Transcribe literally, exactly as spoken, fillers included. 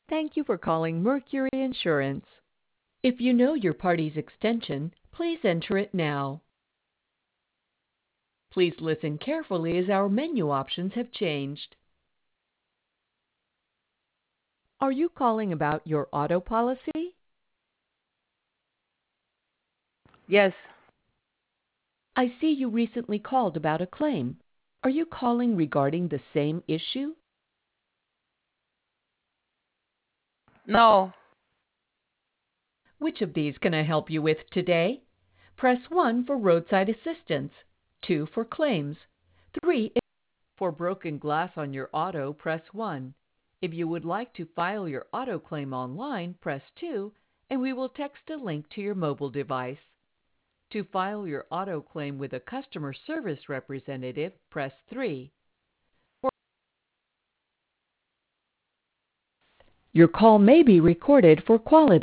Thank you for calling Mercury Insurance. If you know your party's extension, please enter it now. Please listen carefully as our menu options have changed. Are you calling about your auto policy? Yes. I see you recently called about a claim. Are you calling regarding the same issue? No. Which of these can I help you with today? Press one for roadside assistance, two for claims, three for broken glass on your auto, press one. If you would like to file your auto claim online, press two, and we will text a link to your mobile device. To file your auto claim with a customer service representative, press three. Your call may be recorded for quality